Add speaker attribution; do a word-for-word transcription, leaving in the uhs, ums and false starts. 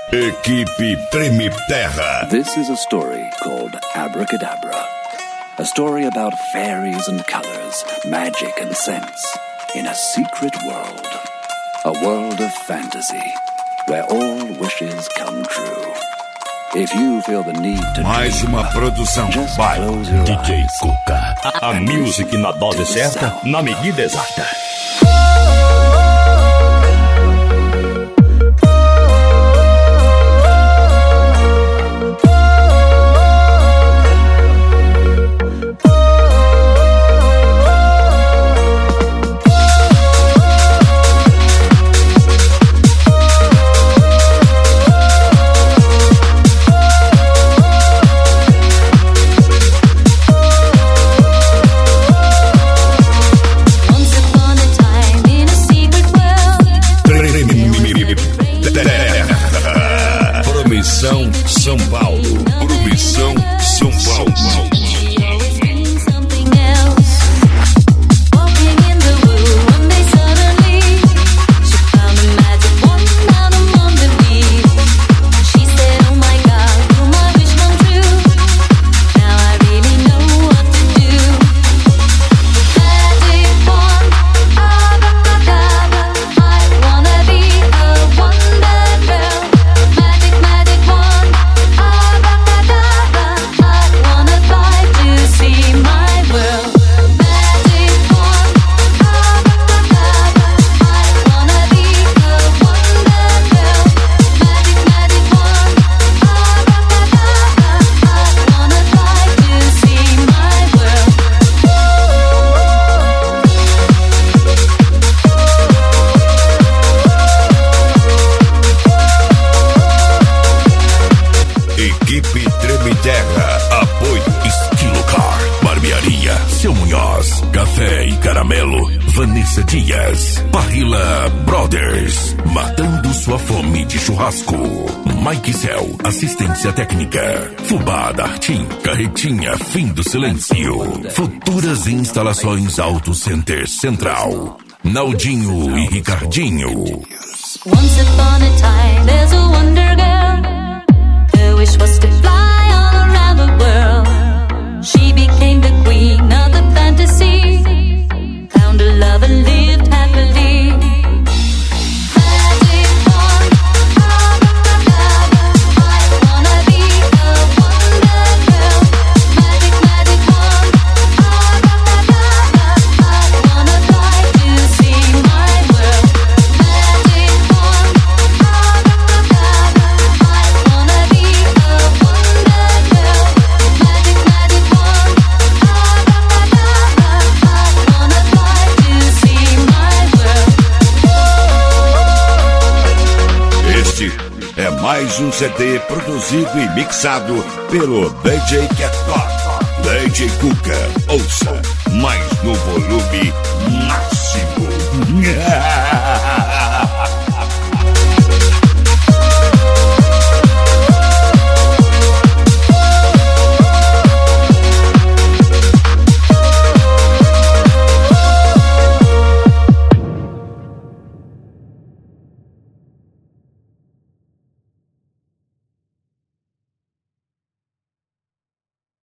Speaker 1: Equipe Treme Terra.
Speaker 2: This is a story called Abracadabra. A story about fairies and colors, magic and sense, in a secret world. A world of fantasy, where all wishes come true. If you feel the need to
Speaker 1: Mais
Speaker 2: dream,
Speaker 1: uma produção
Speaker 2: just
Speaker 1: by
Speaker 2: close your
Speaker 1: D J
Speaker 2: eyes.
Speaker 1: Cuca. A music na dose certa, na medida exata. Promissão São Paulo. Promissão São Paulo. Equipe Treme Terra, apoio Estilo Car, Barbearia, Seu Munhoz, Café e Caramelo, Vanessa Dias, Parrilla Brothers, matando sua fome de churrasco, Mike Cell, assistência técnica, Fubá Dartim, Carretinha, Fim do Silêncio, Futuras Instalações Auto Center Central, Naldinho e Ricardinho.
Speaker 3: Once upon a time, there's a wonder girl. Her wish was to fly all around the world. She became the queen of the fantasy. Found a love and lived happily. Magic wand, abracadabra. I wanna be a wonder girl. Magic, magic wand, abracadabra. I wanna fly to see my world. Magic wand, abracadabra. I wanna be a wonder girl. Magic, magic wand, abracadabra. I wanna fly to see my world.
Speaker 1: Este é mais um C D produzido e mixado pelo D J Cat Talk. D J Cuca, ouça.